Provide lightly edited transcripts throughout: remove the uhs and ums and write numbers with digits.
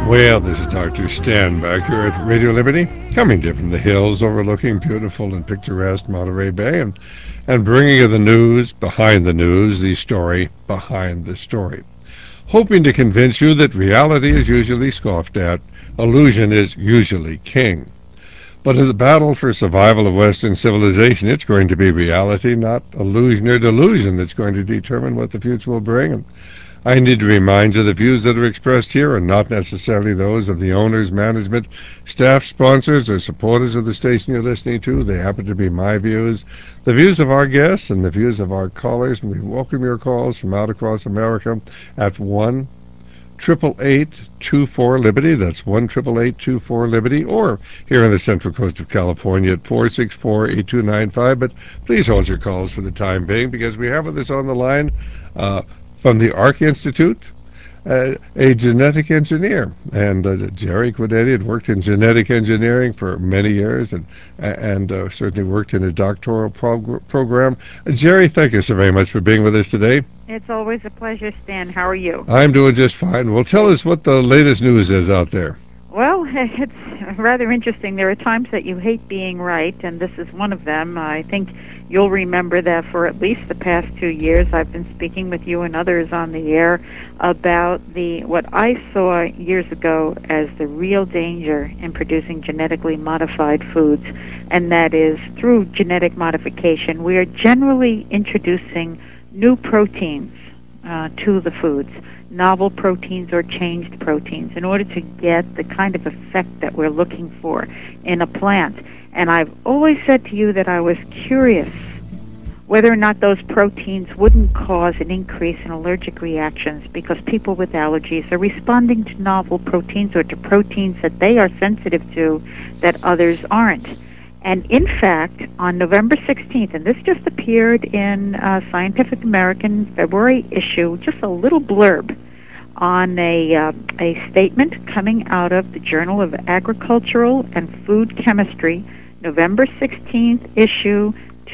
Well, this is Dr. Stan back here at Radio Liberty, coming to you from the hills overlooking beautiful and picturesque Monterey Bay and bringing you the news, the story behind the story. Hoping to convince you that reality is usually scoffed at, illusion is usually king. But in the battle for survival of Western civilization, it's going to be reality, not illusion or delusion, that's going to determine what the future will bring. And I need to remind you the views that are expressed here are not necessarily those of the owners, management, staff, sponsors, or supporters of the station you're listening to. They happen to be my views, the views of our guests, and the views of our callers. And we welcome your calls from out across America at 1-888-24-LIBERTY. That's 1-888-24-LIBERTY. Or here on the Central Coast of California at 464-8295. But please hold your calls for the time being, because we have with us on the line from the Arc Institute, a genetic engineer. And Jerry Guidetti had worked in genetic engineering for many years and certainly worked in a doctoral program. Jerry, thank you so very much for being with us today. It's always a pleasure, Stan. How are you? I'm doing just fine. Well, tell us what the latest news is out there. Well, it's rather interesting. There are times that you hate being right, and this is one of them. I think you'll remember that for at least the past 2 years, I've been speaking with you and others on the air about what I saw years ago as the real danger in producing genetically modified foods, and that is through genetic modification, we are generally introducing new proteins to the foods, novel proteins or changed proteins, in order to get the kind of effect that we're looking for in a plant. And I've always said to you that I was curious whether or not those proteins wouldn't cause an increase in allergic reactions, because people with allergies are responding to novel proteins or to proteins that they are sensitive to that others aren't. And in fact, on November 16th, and this just appeared in Scientific American February issue, just a little blurb on a statement coming out of the Journal of Agricultural and Food Chemistry, November 16th issue,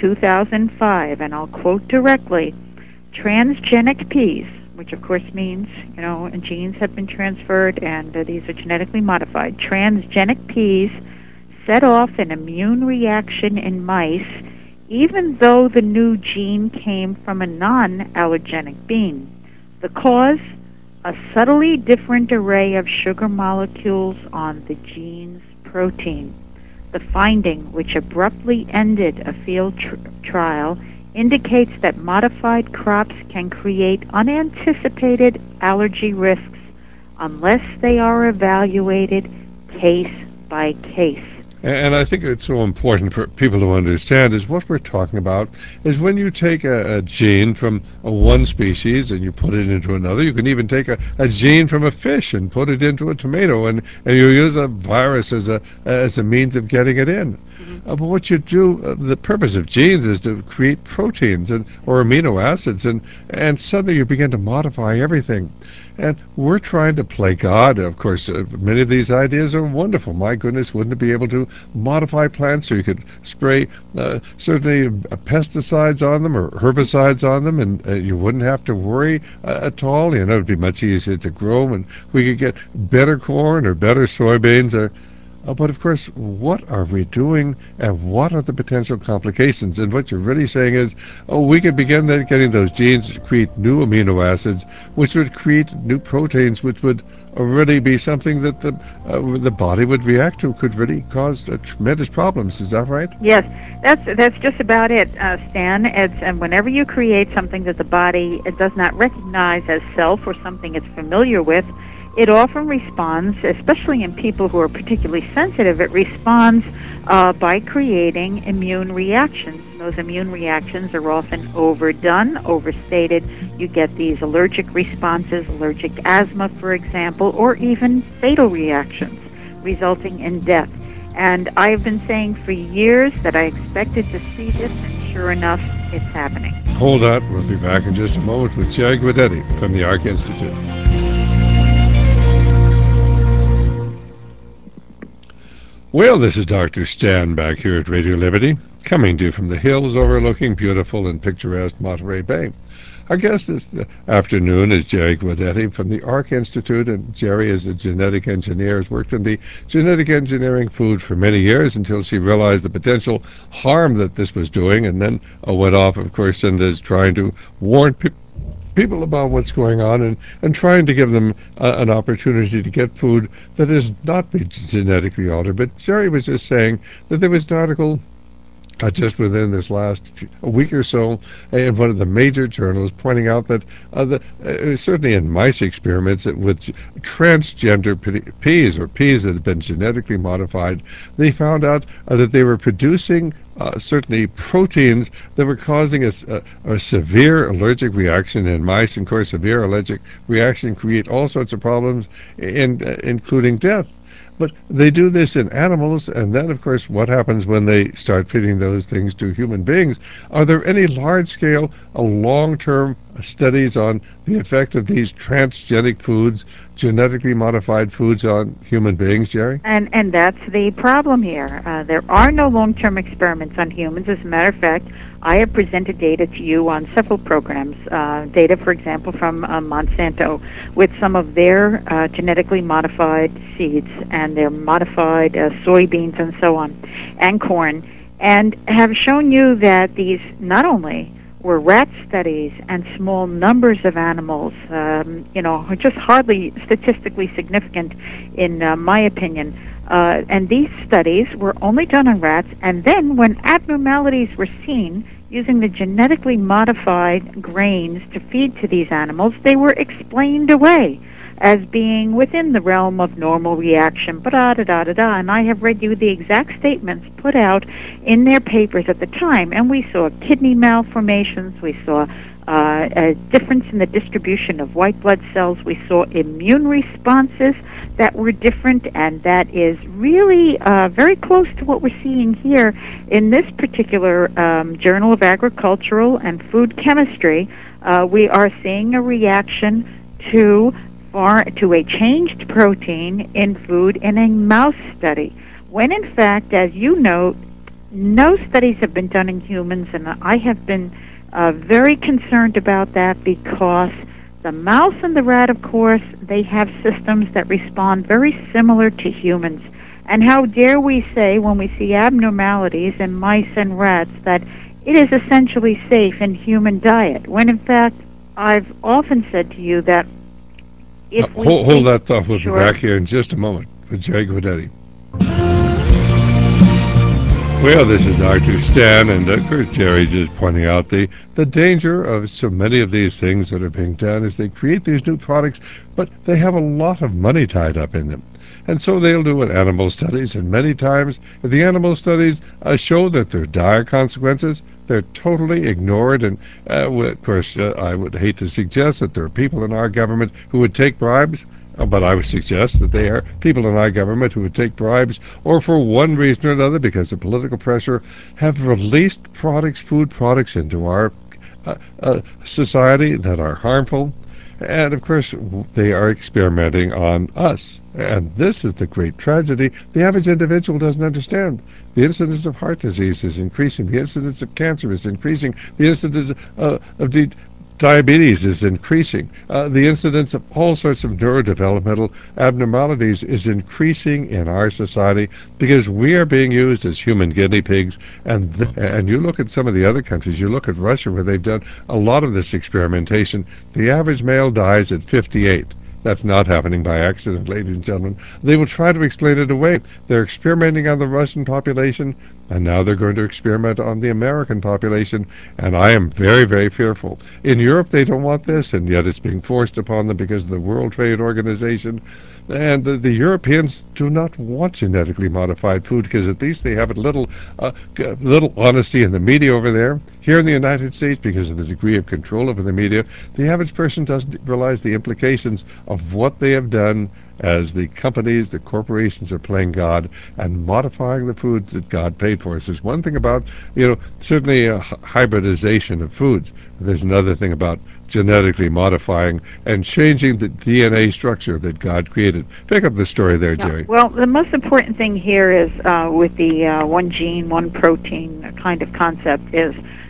2005, and I'll quote directly: transgenic peas, which of course means, genes have been transferred and these are genetically modified. Transgenic peas set off an immune reaction in mice, even though the new gene came from a non-allergenic bean. The cause? A subtly different array of sugar molecules on the gene's protein. The finding, which abruptly ended a field trial, indicates that modified crops can create unanticipated allergy risks unless they are evaluated case by case. And I think it's so important for people to understand is what we're talking about is when you take a gene from one species and you put it into another. You can even take a gene from a fish and put it into a tomato, and you use a virus as a means of getting it in. But what you do, the purpose of genes is to create proteins or amino acids, and suddenly you begin to modify everything. And we're trying to play God. Of course, many of these ideas are wonderful. My goodness, wouldn't it be able to modify plants so you could spray certainly pesticides on them or herbicides on them, and you wouldn't have to worry at all. It would be much easier to grow, and we could get better corn or better soybeans. But of course, what are we doing, and what are the potential complications? And what you're really saying is, we could begin then getting those genes to create new amino acids, which would create new proteins, which would really be something that the body would react to, could really cause tremendous problems. Is that right? Yes, that's just about it, Stan. And whenever you create something that the body does not recognize as self or something it's familiar with, it often responds, especially in people who are particularly sensitive, it responds by creating immune reactions. Those immune reactions are often overdone, overstated. You get these allergic responses, allergic asthma, for example, or even fatal reactions, resulting in death. And I've been saying for years that I expected to see this, and sure enough, it's happening. Hold on. We'll be back in just a moment with Jerry Guidetti from the Arc Institute. Well, this is Dr. Stan back here at Radio Liberty, coming to you from the hills overlooking beautiful and picturesque Monterey Bay. Our guest this afternoon is Jerry Guidetti from the Arc Institute, and Jerry is a genetic engineer, has worked in the genetic engineering food for many years until she realized the potential harm that this was doing, and then went off, of course, and is trying to warn people about what's going on and trying to give them an opportunity to get food that is not be genetically altered. But Jerry was just saying that there was an article just within this last a week or so in one of the major journals pointing out that certainly in mice experiments with transgender peas or peas that had been genetically modified, they found out that they were producing certainly proteins that were causing a severe allergic reaction in mice. And of course, severe allergic reaction create all sorts of problems, including death. But they do this in animals, and then, of course, what happens when they start feeding those things to human beings? Are there any large-scale, long-term studies on the effect of these transgenic foods, genetically modified foods on human beings, Jerry? And that's the problem here. There are no long-term experiments on humans. As a matter of fact, I have presented data to you on several programs, data, for example, from Monsanto with some of their genetically modified seeds and their modified soybeans and so on, and corn, and have shown you that these not only were rat studies and small numbers of animals, just hardly statistically significant in my opinion. And these studies were only done on rats, and then when abnormalities were seen using the genetically modified grains to feed to these animals, they were explained away as being within the realm of normal reaction, da-da-da-da-da. And I have read you the exact statements put out in their papers at the time, and we saw kidney malformations, we saw a difference in the distribution of white blood cells, we saw immune responses that were different, and that is really very close to what we're seeing here in this particular Journal of Agricultural and Food Chemistry. We are seeing a reaction to a changed protein in food in a mouse study, when in fact, as you note, no studies have been done in humans, and I have been very concerned about that, because the mouse and the rat, of course, they have systems that respond very similar to humans. And how dare we say, when we see abnormalities in mice and rats, that it is essentially safe in human diet, when in fact I've often said to you that if we hold that thought. We'll be back here in just a moment with Jerry Guidetti. Well, this is Dr. Stan, and of course Jerry just pointing out the danger of so many of these things that are being done is they create these new products, but they have a lot of money tied up in them. And so they'll do animal studies, and many times if the animal studies show that there are dire consequences, they're totally ignored. And of course, I would hate to suggest that there are people in our government who would take bribes, but I would suggest that they are people in our government who would take bribes, or for one reason or another, because of political pressure, have released products, food products, into our society that are harmful. And of course, they are experimenting on us. And this is the great tragedy. The average individual doesn't understand. The incidence of heart disease is increasing. The incidence of cancer is increasing. The incidence of diabetes is increasing. The incidence of all sorts of neurodevelopmental abnormalities is increasing in our society because we are being used as human guinea pigs. And you look at some of the other countries, you look at Russia, where they've done a lot of this experimentation. The average male dies at 58. That's not happening by accident, ladies and gentlemen. They will try to explain it away. They're experimenting on the Russian population, and now they're going to experiment on the American population, and I am very, very fearful. In Europe, they don't want this, and yet it's being forced upon them because of the World Trade Organization. And the Europeans do not want genetically modified food because at least they have a little honesty in the media over there. Here in the United States, because of the degree of control over the media, the average person doesn't realize the implications of what they have done as the companies, the corporations are playing God and modifying the foods that God paid for us. There's one thing about, certainly hybridization of foods. There's another thing about genetically modifying and changing the DNA structure that God created. Pick up the story there, Jerry. Well, the most important thing here is with the one gene, one protein kind of concept is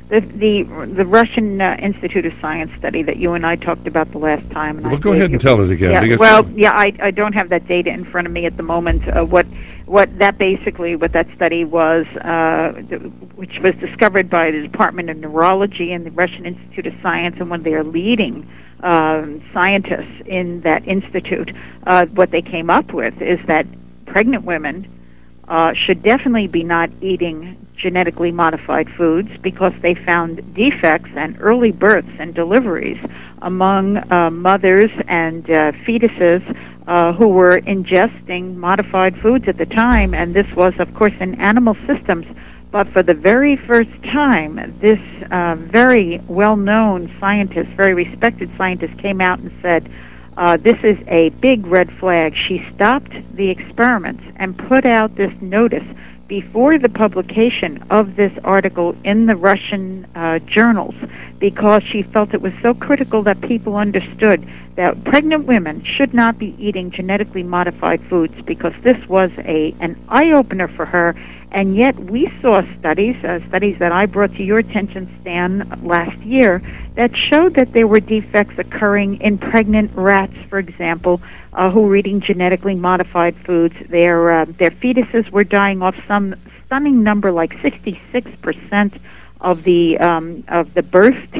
The Russian Institute of Science study that you and I talked about the last time. And Well, go ahead and tell it again. Yeah, well, yeah, I don't have that data in front of me at the moment. What that study was, which was discovered by the Department of Neurology and the Russian Institute of Science, and one of their leading scientists in that institute, what they came up with is that pregnant women should definitely be not eating genetically modified foods, because they found defects and early births and deliveries among mothers and fetuses who were ingesting modified foods at the time. And this was, of course, in animal systems. But for the very first time, this very well-known scientist, very respected scientist, came out and said, this is a big red flag. She stopped the experiments and put out this notice before the publication of this article in the Russian journals, because she felt it was so critical that people understood that pregnant women should not be eating genetically modified foods, because this was an eye-opener for her. And yet we saw studies that I brought to your attention, Stan, last year, that showed that there were defects occurring in pregnant rats, for example, who were eating genetically modified foods. Their fetuses were dying off. Some stunning number, like 66% of the birthed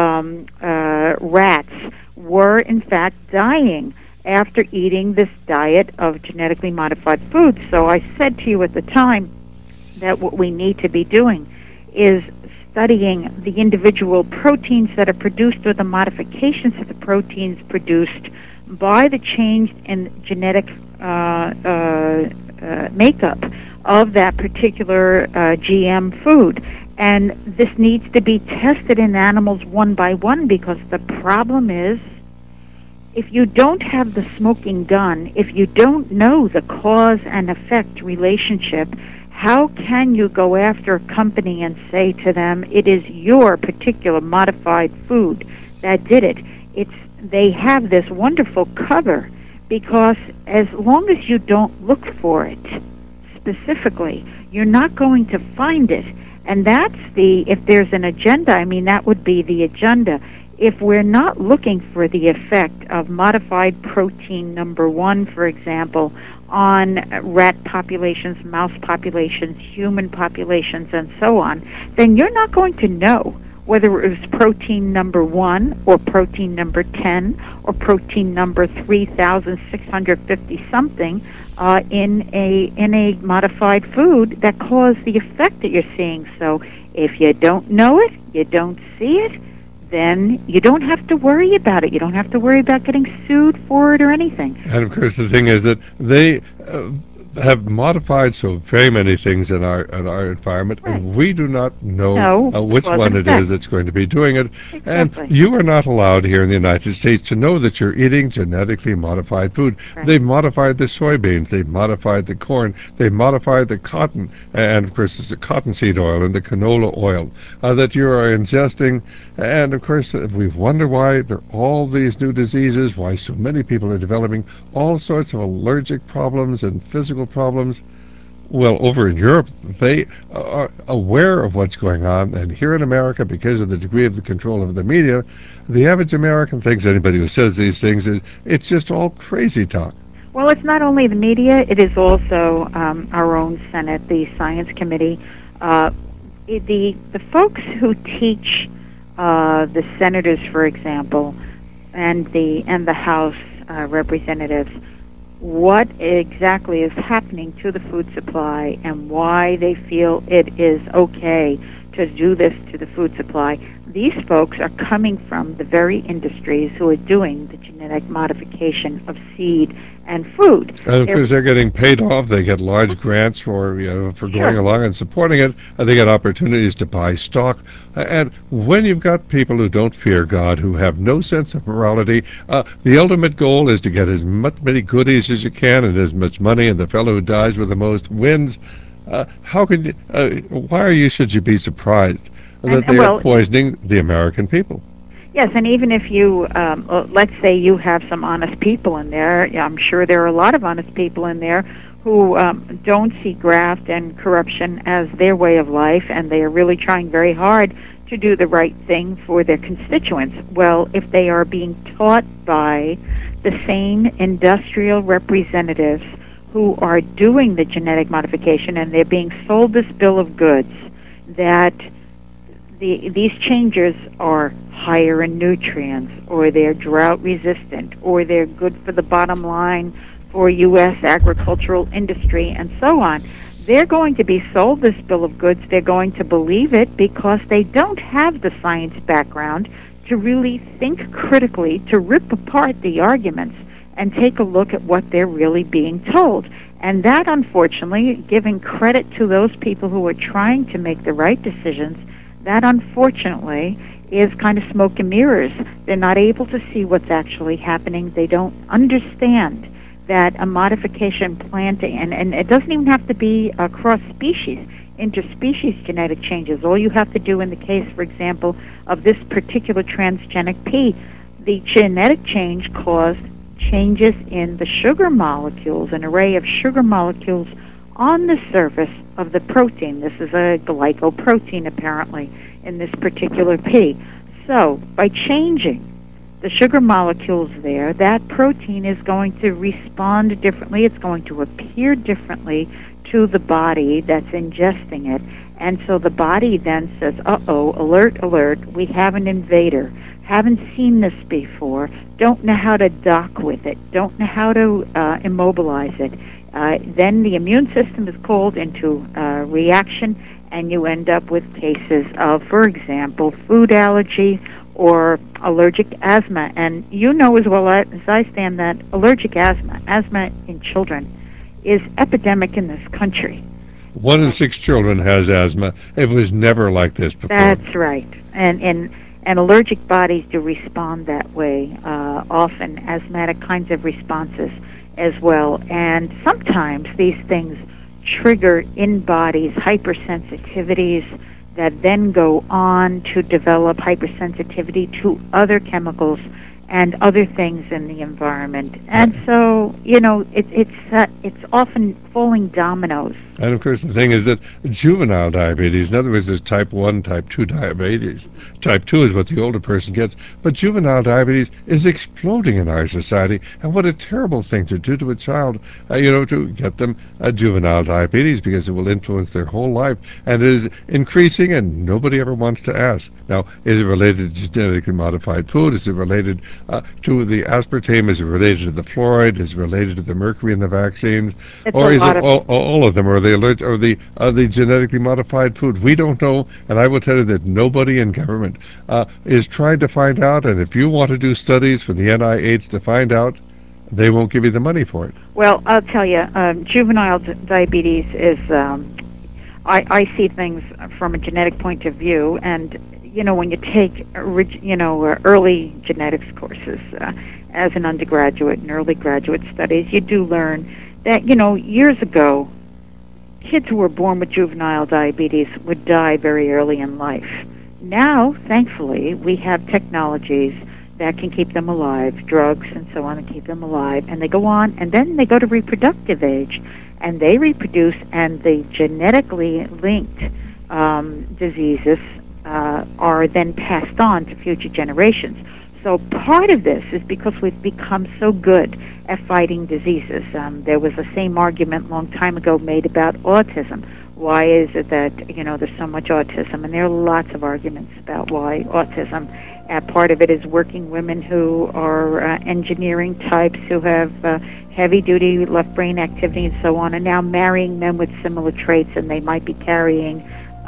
rats were in fact dying after eating this diet of genetically modified foods. So I said to you at the time that what we need to be doing is studying the individual proteins that are produced, or the modifications of the proteins produced by the change in genetic makeup of that particular GM food. And this needs to be tested in animals one by one, because the problem is, if you don't have the smoking gun, if you don't know the cause and effect relationship, how can you go after a company and say to them, it is your particular modified food that did it? They have this wonderful cover, because as long as you don't look for it specifically, you're not going to find it. And if there's an agenda, I mean, that would be the agenda. If we're not looking for the effect of modified protein number 1, for example, on rat populations, mouse populations, human populations, and so on, then you're not going to know whether it was protein number 1 or protein number 10 or protein number 3,650 something in a modified food that caused the effect that you're seeing. So if you don't know it, you don't see it, then you don't have to worry about it. You don't have to worry about getting sued for it or anything. And of course, the thing is that they have modified so very many things in our environment, right, and we do not know which one it is that's going to be doing it. Exactly. And you are not allowed here in the United States to know that you're eating genetically modified food. Right. They've modified the soybeans, they've modified the corn, they've modified the cotton, and of course it's the cottonseed oil and the canola oil that you are ingesting. And of course, we wonder why there are all these new diseases, why so many people are developing all sorts of allergic problems and physical problems. Well, over in Europe, they are aware of what's going on, and here in America, because of the degree of the control of the media, the average American thinks anybody who says these things it's just all crazy talk. Well, it's not only the media, it is also our own Senate, the Science Committee. The folks who teach the senators, for example, and the House representatives, what exactly is happening to the food supply and why they feel it is okay to do this to the food supply. These folks are coming from the very industries who are doing the genetic modification of seed and food. And because they're getting paid off, they get large grants for going along and supporting it. They get opportunities to buy stock. And when you've got people who don't fear God, who have no sense of morality, the ultimate goal is to get as many goodies as you can and as much money, and the fellow who dies with the most wins. How can you? Why should you be surprised that they are poisoning the American people? Yes, and even if you, let's say you have some honest people in there, I'm sure there are a lot of honest people in there who don't see graft and corruption as their way of life, and they are really trying very hard to do the right thing for their constituents. Well, if they are being taught by the same industrial representatives who are doing the genetic modification, and they're being sold this bill of goods that these changes are higher in nutrients, or they're drought resistant, or they're good for the bottom line for U.S. agricultural industry, and so on, they're going to be sold this bill of goods. They're going to believe it because they don't have the science background to really think critically, to rip apart the arguments and take a look at what they're really being told. And that, unfortunately, giving credit to those people who are trying to make the right decisions, that, unfortunately, is kind of smoke and mirrors. They're not able to see what's actually happening. They don't understand that a modification planting, and it doesn't even have to be across species, interspecies genetic changes. All you have to do in the case, for example, of this particular transgenic pea, the genetic change caused changes in the sugar molecules, an array of sugar molecules on the surface of the protein. This is a glycoprotein, apparently, in this particular pea. So, by changing the sugar molecules there, that protein is going to respond differently. It's going to appear differently to the body that's ingesting it. And so the body then says, uh-oh, alert, alert, we have an invader. Haven't seen this before. Don't know how to dock with it. Don't know how to immobilize it. Then the immune system is called into reaction, and you end up with cases of, for example, food allergy or allergic asthma. And you know as well as I stand that allergic asthma in children, is epidemic in this country. 1 in 6 children has asthma. It was never like this before. That's right. And allergic bodies do respond that way, often asthmatic kinds of responses as well. And sometimes these things trigger in bodies hypersensitivities that then go on to develop hypersensitivity to other chemicals and other things in the environment. And so, you know, it's often falling dominoes. And of course, the thing is that juvenile diabetes, in other words, there's type 1, type 2 diabetes. Type 2 is what the older person gets. But juvenile diabetes is exploding in our society. And what a terrible thing to do to a child, to get them juvenile diabetes, because it will influence their whole life. And it is increasing, and nobody ever wants to ask. Now, is it related to genetically modified food? Is it related to the aspartame? Is it related to the fluoride? Is it related to the mercury in the vaccines? Or is it all of them? Or the genetically modified food? We don't know, and I will tell you that nobody in government is trying to find out, and if you want to do studies for the NIH to find out, they won't give you the money for it. Well, I'll tell you, juvenile diabetes is, I see things from a genetic point of view, and, when you take, early genetics courses as an undergraduate and early graduate studies, you do learn that, years ago, kids who were born with juvenile diabetes would die very early in life. Now, thankfully, we have technologies that can keep them alive, drugs and so on, and keep them alive. And they go on, and then they go to reproductive age, and they reproduce, and the genetically linked diseases are then passed on to future generations. So part of this is because we've become so good at fighting diseases. There was the same argument a long time ago made about autism. Why is it that, there's so much autism? And there are lots of arguments about why autism. Part of it is working women who are engineering types who have heavy-duty left brain activity and so on, and now marrying men with similar traits, and they might be carrying,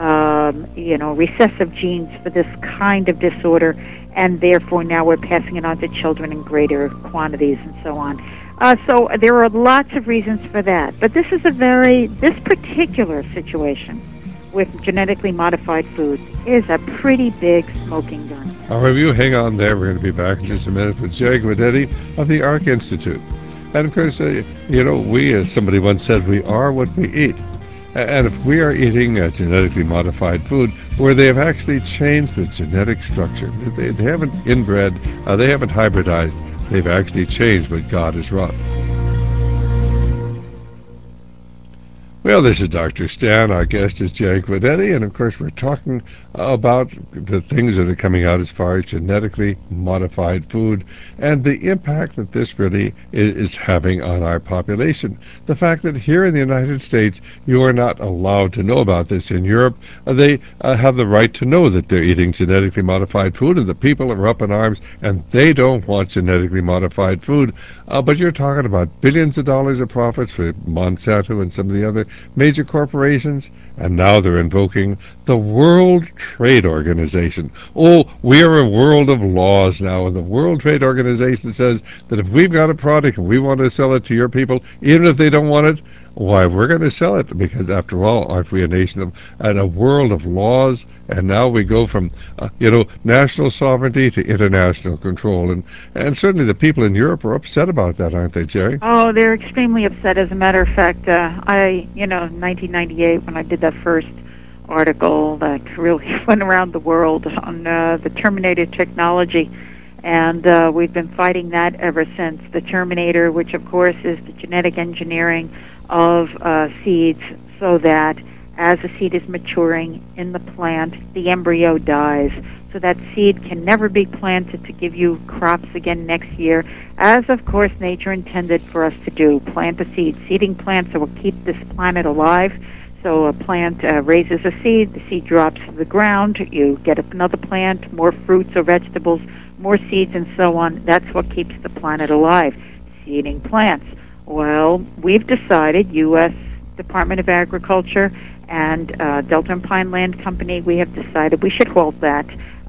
recessive genes for this kind of disorder, and therefore now we're passing it on to children in greater quantities and so on. So there are lots of reasons for that. But this is this particular situation with genetically modified food is a pretty big smoking gun. However, you hang on there. We're going to be back in just a minute with Jerry Guidetti of the ARC Institute. And of course, we, as somebody once said, we are what we eat. And if we are eating genetically modified food where they have actually changed the genetic structure, they haven't inbred, they haven't hybridized, they've actually changed what God has wrought. Well, this is Dr. Stan. Our guest is Jerry Guidetti, and of course, we're talking about the things that are coming out as far as genetically modified food and the impact that this really is having on our population. The fact that here in the United States, you are not allowed to know about this. In Europe, they have the right to know that they're eating genetically modified food, and the people are up in arms, and they don't want genetically modified food. But you're talking about billions of dollars of profits for Monsanto and some of the other major corporations, and now they're invoking the World Trade Organization. Oh, we are a world of laws now, and the World Trade Organization says that if we've got a product and we want to sell it to your people, even if they don't want it, why, we're going to sell it, because after all, aren't we a nation of and a world of laws? And now we go from national sovereignty to international control, and certainly the people in Europe are upset about that, aren't they, Jerry? Oh, they're extremely upset. As a matter of fact, 1998, when I did that first article that really went around the world on the Terminator technology, and we've been fighting that ever since. The Terminator, which of course is the genetic engineering of seeds, so that as the seed is maturing in the plant, the embryo dies. So that seed can never be planted to give you crops again next year, as of course nature intended for us to do. Plant a seed. Seeding plants will keep this planet alive. So a plant raises a seed, the seed drops to the ground, you get another plant, more fruits or vegetables, more seeds, and so on. That's what keeps the planet alive, seeding plants. Well, we've decided, U.S. Department of Agriculture and Delta and Pine Land Company, we have decided we should halt that.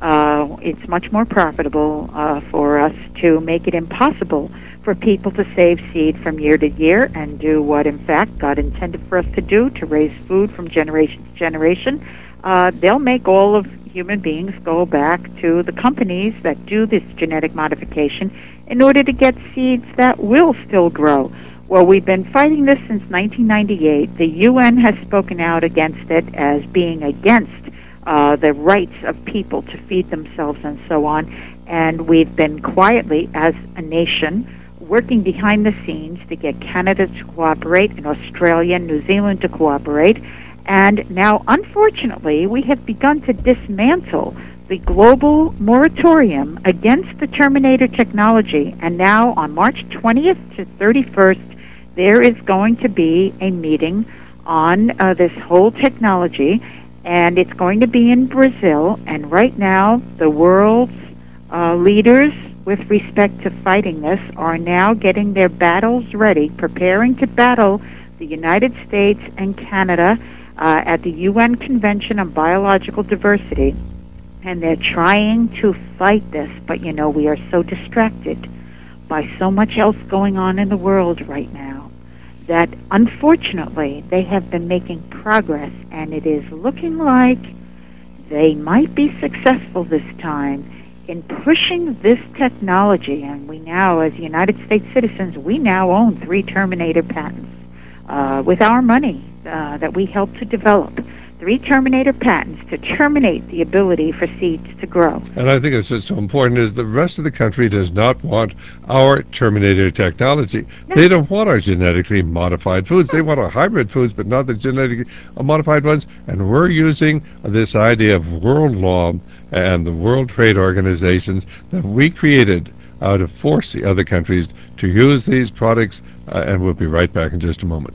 It's much more profitable for us to make it impossible for people to save seed from year to year and do what, in fact, God intended for us to do, to raise food from generation to generation. They'll make all of human beings go back to the companies that do this genetic modification in order to get seeds that will still grow. Well, we've been fighting this since 1998. The UN has spoken out against it as being against the rights of people to feed themselves and so on. And we've been quietly, as a nation, working behind the scenes to get Canada to cooperate and Australia and New Zealand to cooperate. And now, unfortunately, we have begun to dismantle the global moratorium against the Terminator technology. And now, on March 20th to 31st, there is going to be a meeting on this whole technology, and it's going to be in Brazil. And right now, the world's leaders, with respect to fighting this, are now getting their battles ready, preparing to battle the United States and Canada at the UN Convention on Biological Diversity. And they're trying to fight this, but we are so distracted by so much else going on in the world right now that unfortunately they have been making progress, and it is looking like they might be successful this time in pushing this technology. And we now, as United States citizens, we now own 3 Terminator patents with our money that we helped to develop. 3 Terminator patents to terminate the ability for seeds to grow. And I think it's so important is the rest of the country does not want our Terminator technology. No. They don't want our genetically modified foods. They want our hybrid foods, but not the genetically modified ones. And we're using this idea of world law and the World Trade Organizations that we created to force the other countries to use these products. And we'll be right back in just a moment.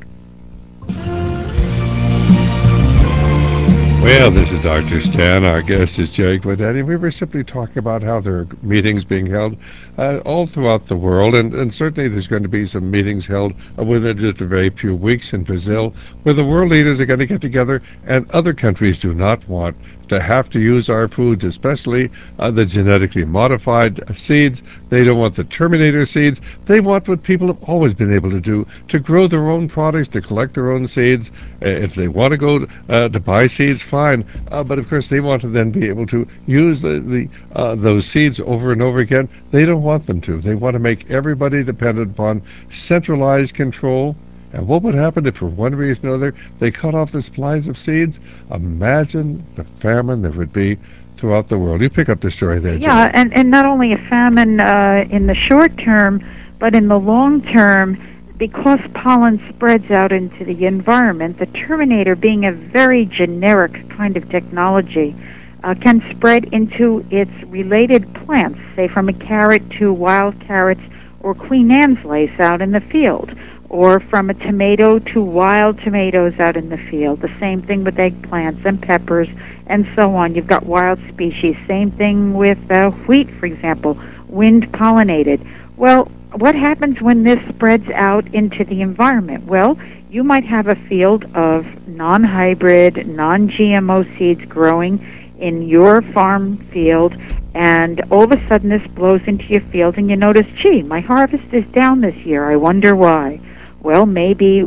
Well, this is Dr. Stan. Our guest is Jerry Guidetti. We were simply talking about how there are meetings being held all throughout the world, and certainly there's going to be some meetings held within just a very few weeks in Brazil, where the world leaders are going to get together, and other countries do not want to have to use our foods, especially the genetically modified seeds. They don't want the Terminator seeds. They want what people have always been able to do, to grow their own products, to collect their own seeds. If they want to go to buy seeds, fine. But of course, they want to then be able to use those seeds over and over again. They don't want them to. They want to make everybody dependent upon centralized control. And what would happen if, for one reason or another, they cut off the supplies of seeds? Imagine the famine there would be throughout the world. You pick up the story there, Yeah, and not only a famine in the short term, but in the long term, because pollen spreads out into the environment, the Terminator, being a very generic kind of technology, can spread into its related plants, say from a carrot to wild carrots or Queen Anne's lace out in the field, or from a tomato to wild tomatoes out in the field. The same thing with eggplants and peppers and so on. You've got wild species. Same thing with wheat, for example, wind pollinated. Well, what happens when this spreads out into the environment? Well, you might have a field of non-hybrid, non-GMO seeds growing in your farm field, and all of a sudden this blows into your field and you notice, gee, my harvest is down this year. I wonder why. Well, maybe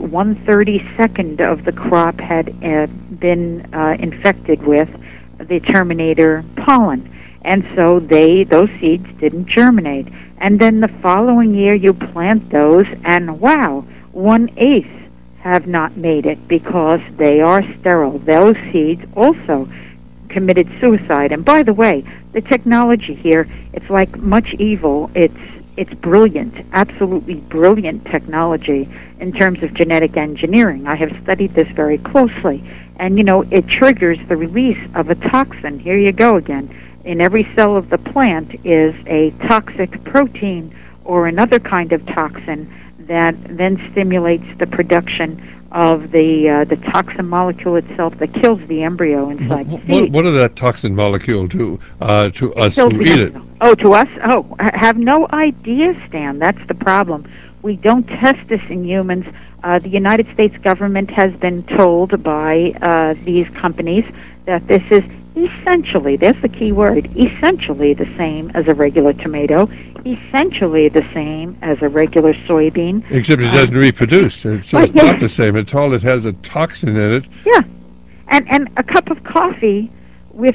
1/32 of the crop had been infected with the Terminator pollen, and so those seeds didn't germinate. And then the following year you plant those, and wow, 1/8 have not made it because they are sterile. Those seeds also committed suicide. And by the way, the technology here, it's like much evil. It's brilliant, absolutely brilliant technology in terms of genetic engineering. I have studied this very closely. And, it triggers the release of a toxin. Here you go again. In every cell of the plant is a toxic protein or another kind of toxin that then stimulates the production of the toxin molecule itself that kills the embryo inside the seed. What does that toxin molecule do to us who eat it? Oh, to us? Oh, I have no idea, Stan. That's the problem. We don't test this in humans. The United States government has been told by these companies that this is essentially, there's the key word, essentially the same as a regular tomato, essentially the same as a regular soybean. Except it doesn't reproduce. So it's not the same at all. It has a toxin in it. Yeah. And a cup of coffee with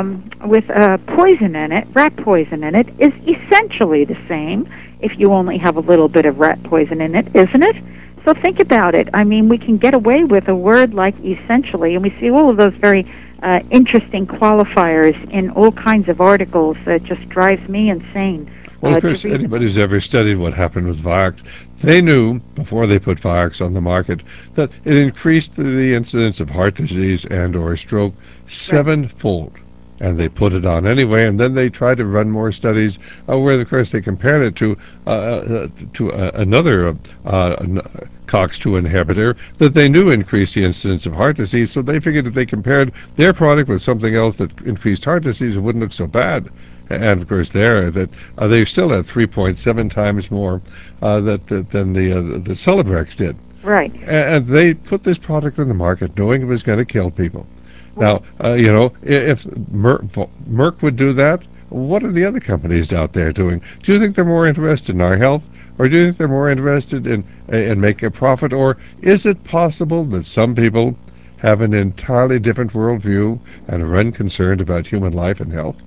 poison in it, rat poison in it, is essentially the same if you only have a little bit of rat poison in it, isn't it? So think about it. I mean, we can get away with a word like essentially, and we see all of those very interesting qualifiers in all kinds of articles that just drives me insane. Well, of course, anybody who's ever studied what happened with Vioxx, they knew, before they put Vioxx on the market, that it increased the incidence of heart disease and or stroke sevenfold. And they put it on anyway, and then they tried to run more studies where, of course, they compared it to another COX-2 inhibitor that they knew increased the incidence of heart disease, so they figured if they compared their product with something else that increased heart disease, it wouldn't look so bad. And, of course, they still had 3.7 times more than the Celebrex did. Right. And they put this product on the market knowing it was going to kill people. Now, if Merck would do that, what are the other companies out there doing? Do you think they're more interested in our health, or do you think they're more interested in making a profit, or is it possible that some people have an entirely different worldview and are unconcerned about human life and health?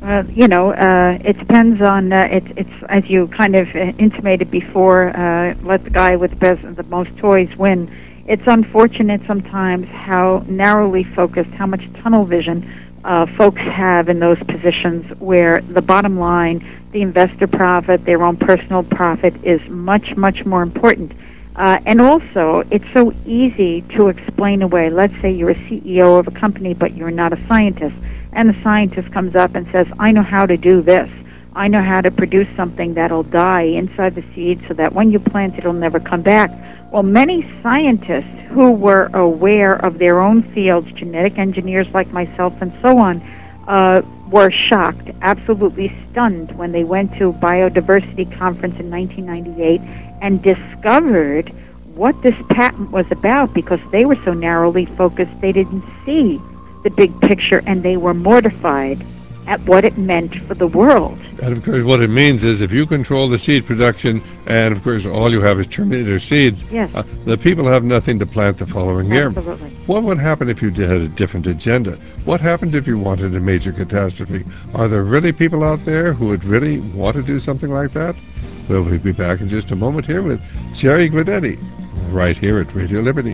It depends on, it's as you kind of intimated before, let the guy with the most toys win. It's unfortunate sometimes how narrowly focused, how much tunnel vision folks have in those positions where the bottom line, the investor profit, their own personal profit is much, much more important. And also, it's so easy to explain away. Let's say you're a CEO of a company, but you're not a scientist. And the scientist comes up and says, I know how to do this. I know how to produce something that'll die inside the seed so that when you plant it, it'll never come back. Well, many scientists who were aware of their own fields, genetic engineers like myself and so on, were shocked, absolutely stunned when they went to a biodiversity conference in 1998 and discovered what this patent was about, because they were so narrowly focused they didn't see the big picture, and they were mortified at what it meant for the world. And of course what it means is if you control the seed production, and of course all you have is Terminator seeds, yes. The people have nothing to plant the following year. Absolutely. What would happen if you had a different agenda? What happened if you wanted a major catastrophe? Are there really people out there who would really want to do something like that? Well, we'll be back in just a moment here with Jerry Guidetti, right here at Radio Liberty.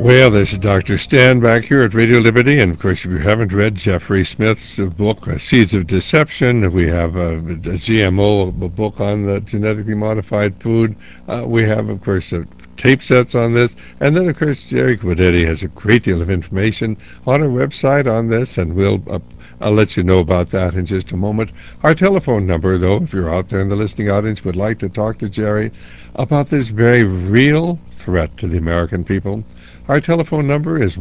Well, this is Dr. Stan back here at Radio Liberty, and of course, if you haven't read Jeffrey Smith's book, Seeds of Deception, we have a GMO book on the genetically modified food. We have, of course, tape sets on this, and then, of course, Jerry Guidetti has a great deal of information on our website on this, and I'll let you know about that in just a moment. Our telephone number, though, if you're out there in the listening audience, would like to talk to Jerry about this very real threat to the American people. Our telephone number is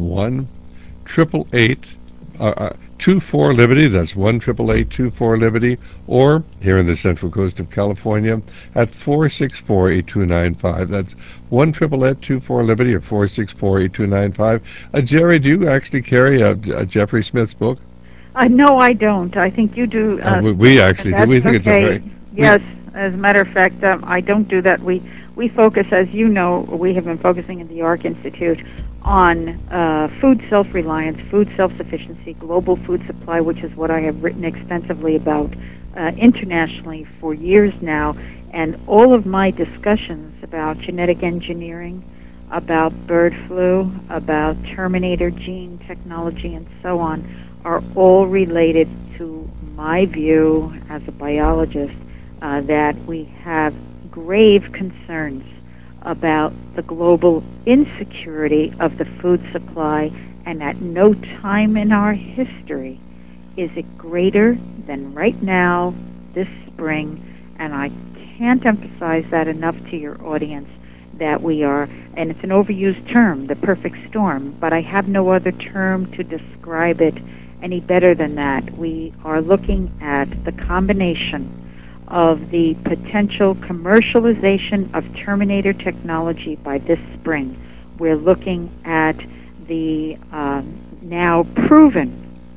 1-888-24-LIBERTY. That's 1-888-24-LIBERTY. Or, here in the Central Coast of California, at 464-8295. That's 1-888-24-LIBERTY or 464-8295. Jerry, do you actually carry a Jeffrey Smith's book? No, I don't. I think you do. We actually do. We think it's a very... Yes, as a matter of fact, I don't do that. We focus, as you know, we have been focusing at the ARC Institute on food self-reliance, food self-sufficiency, global food supply, which is what I have written extensively about internationally for years now. And all of my discussions about genetic engineering, about bird flu, about Terminator gene technology, and so on, are all related to my view as a biologist that we have grave concerns about the global insecurity of the food supply, and at no time in our history is it greater than right now, this spring, and I can't emphasize that enough to your audience, that we are, and it's an overused term, the perfect storm, but I have no other term to describe it any better than that. We are looking at the combination of the potential commercialization of Terminator technology by this spring. We're looking at the now proven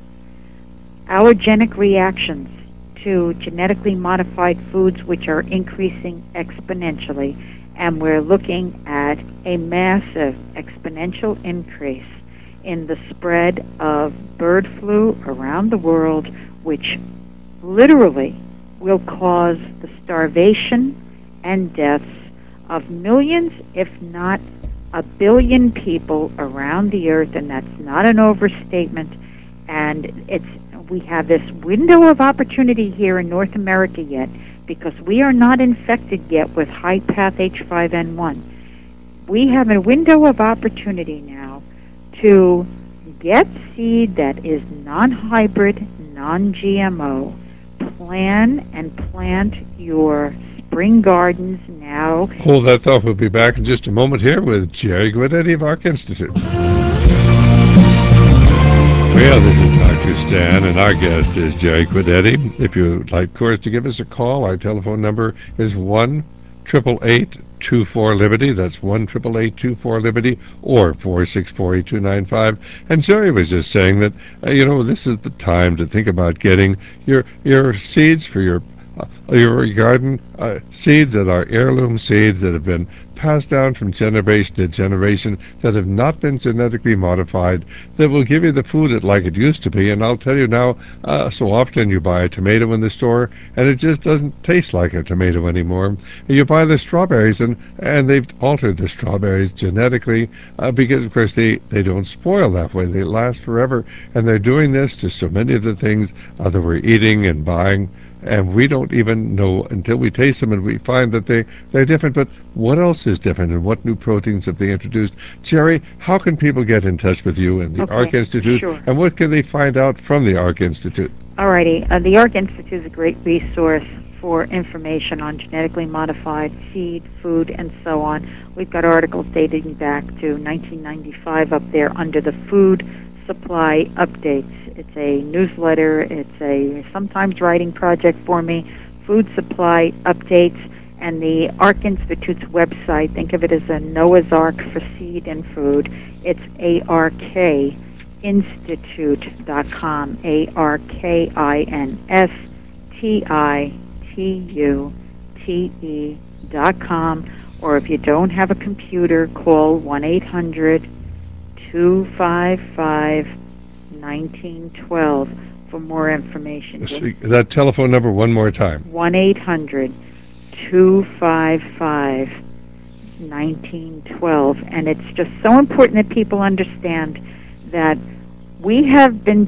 allergenic reactions to genetically modified foods, which are increasing exponentially, and we're looking at a massive exponential increase in the spread of bird flu around the world, which literally will cause the starvation and deaths of millions, if not a billion people around the earth, and that's not an overstatement. And we have this window of opportunity here in North America yet, because we are not infected yet with high-path H5N1. We have a window of opportunity now to get seed that is non-hybrid, non-GMO, plan and plant your spring gardens now. Hold that thought. We'll be back in just a moment here with Jerry Guidetti of ARC Institute. Well, this is Dr. Stan, and our guest is Jerry Guidetti. If you'd like, of course, to give us a call, our telephone number is 1-888-24-LIBERTY. That's 1-888-24-LIBERTY or 464-8295. And Jerry was just saying that, this is the time to think about getting your seeds for your garden, seeds that are heirloom seeds that have been passed down from generation to generation, that have not been genetically modified, that will give you the food like it used to be. And I'll tell you now, so often you buy a tomato in the store and it just doesn't taste like a tomato anymore. You buy the strawberries and they've altered the strawberries genetically because, of course, they don't spoil that way. They last forever. And they're doing this to so many of the things that we're eating and buying. And we don't even know until we taste them and we find that they're different. But what else is different, and what new proteins have they introduced? Jerry, how can people get in touch with you and the ARC Institute? Sure. And what can they find out from the ARC Institute? Alrighty. The ARC Institute is a great resource for information on genetically modified feed, food, and so on. We've got articles dating back to 1995 up there under the food supply updates. It's a newsletter. It's a sometimes writing project for me. Food supply updates, and the ARC Institute's website. Think of it as a Noah's Ark for seed and food. It's arkinstitute.com. ARKINSTITUTE.com. Or if you don't have a computer, call 1-800-255-1912 for more information. That telephone number one more time. 1-800-255-1912. 1912. And it's just so important that people understand that we have been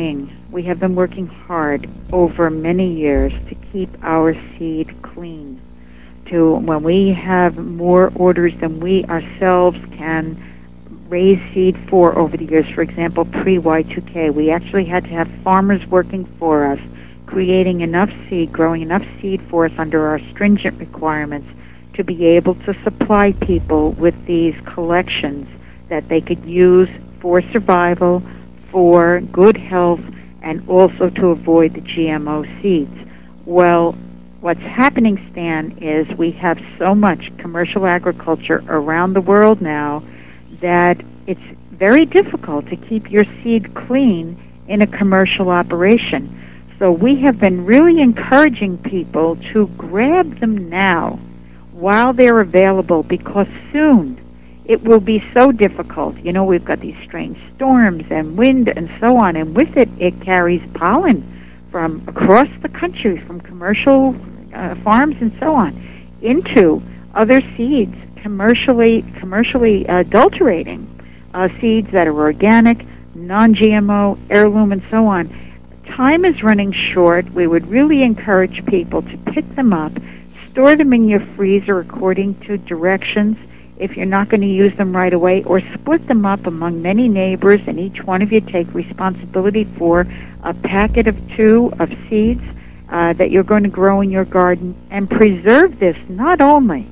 working hard over many years to keep our seed clean. To when we have more orders than we ourselves can raise seed for over the years, for example, pre-Y2K, we actually had to have farmers working for us, creating enough seed, growing enough seed for us under our stringent requirements to be able to supply people with these collections that they could use for survival, for good health, and also to avoid the GMO seeds. Well, what's happening, Stan, is we have so much commercial agriculture around the world now that it's very difficult to keep your seed clean in a commercial operation. So we have been really encouraging people to grab them now while they're available, because soon it will be so difficult. You know, we've got these strange storms and wind and so on, and with it, it carries pollen from across the country, from commercial farms and so on, into other seeds, commercially adulterating seeds that are organic, non-GMO, heirloom, and so on. Time is running short. We would really encourage people to pick them up, store them in your freezer according to directions if you're not going to use them right away, or split them up among many neighbors, and each one of you take responsibility for a packet of 2 of seeds that you're going to grow in your garden, and preserve this not only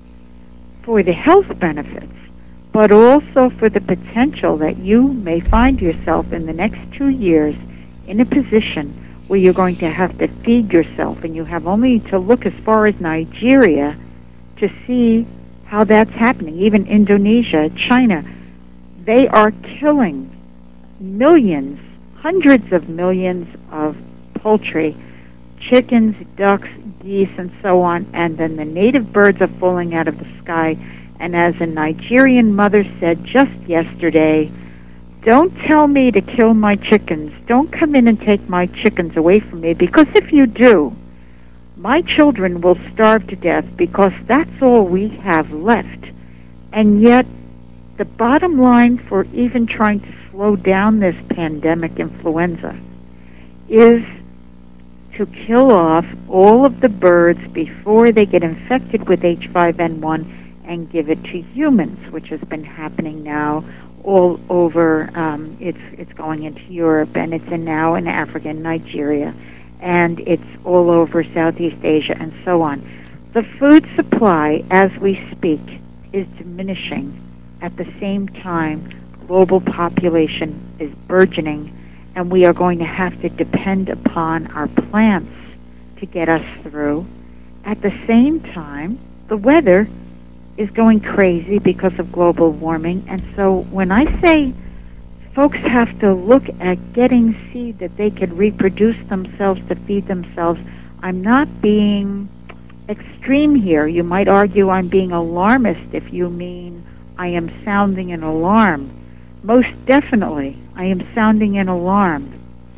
for the health benefits, but also for the potential that you may find yourself in the next 2 years in a position where you're going to have to feed yourself, and you have only to look as far as Nigeria to see how that's happening. Even Indonesia, China, they are killing millions, hundreds of millions of poultry, chickens, ducks, geese, and so on, and then the native birds are falling out of the sky. And as a Nigerian mother said just yesterday, don't tell me to kill my chickens. Don't come in and take my chickens away from me, because if you do, my children will starve to death, because that's all we have left. And yet, the bottom line for even trying to slow down this pandemic influenza is to kill off all of the birds before they get infected with H5N1 and give it to humans, which has been happening now all over. It's going into Europe, and it's now in Africa and Nigeria, and it's all over Southeast Asia and so on. The food supply, as we speak, is diminishing. At the same time, global population is burgeoning, and we are going to have to depend upon our plants to get us through. At the same time, the weather is going crazy because of global warming. And so when I say folks have to look at getting seed that they could reproduce themselves to feed themselves, I'm not being extreme here. You might argue I'm being alarmist if you mean I am sounding an alarm. Most definitely, I am sounding an alarm.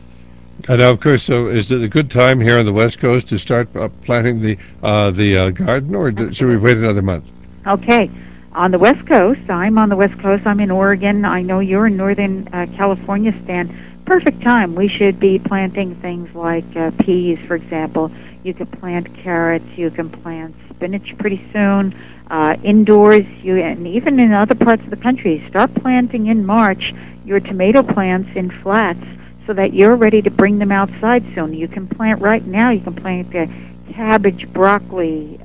And now, of course, so is it a good time here on the West Coast to start planting the garden, or should we wait another month? Okay. On the West Coast, I'm on the West Coast. I'm in Oregon. I know you're in Northern California, Stan. Perfect time. We should be planting things like peas, for example. You can plant carrots. You can plant spinach pretty soon. Indoors, and even in other parts of the country, start planting in March your tomato plants in flats so that you're ready to bring them outside soon. You can plant right now. You can plant cabbage, broccoli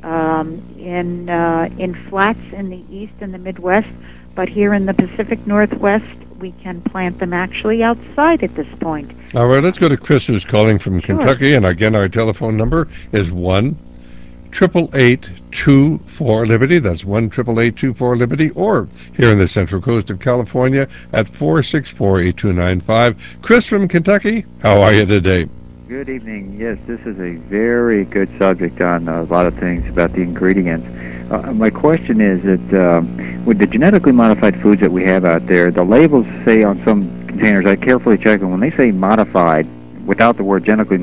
in flats in the east and the Midwest, but here in the Pacific Northwest, we can plant them actually outside at this point. All right, let's go to Chris, who's calling from Sure. Kentucky, and again, our telephone number is 1-888-24-LIBERTY. That's 1-888-24-LIBERTY, or here in the Central Coast of California at 464-8295. Chris from Kentucky, how are you today? Good evening. Yes, this is a very good subject on a lot of things about the ingredients. My question is that with the genetically modified foods that we have out there, the labels say on some containers, I carefully check them, when they say modified, without the word genetically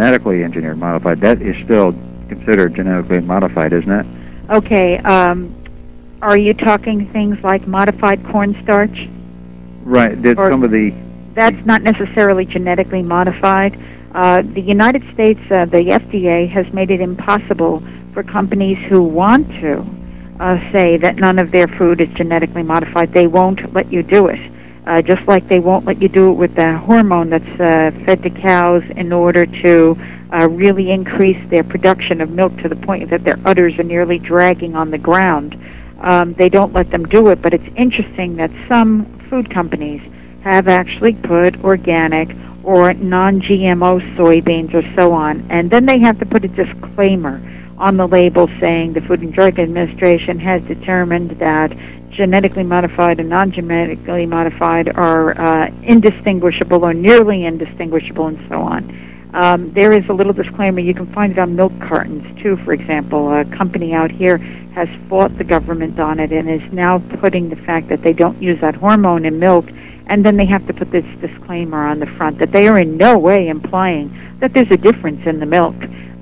engineered modified, that is still considered genetically modified, isn't it? Okay. Are you talking things like modified cornstarch? Right. Did Or some of the that's not necessarily genetically modified. The United States, the FDA, has made it impossible for companies who want to say that none of their food is genetically modified. They won't let you do it. Just like they won't let you do it with the hormone that's fed to cows in order to really increase their production of milk to the point that their udders are nearly dragging on the ground. They don't let them do it, but it's interesting that some food companies have actually put organic or non-GMO soybeans or so on, and then they have to put a disclaimer on the label saying the Food and Drug Administration has determined that genetically modified and non-genetically modified are indistinguishable or nearly indistinguishable and so on. There is a little disclaimer. You can find it on milk cartons, too, for example. A company out here has fought the government on it and is now putting the fact that they don't use that hormone in milk, and then they have to put this disclaimer on the front that they are in no way implying that there's a difference in the milk.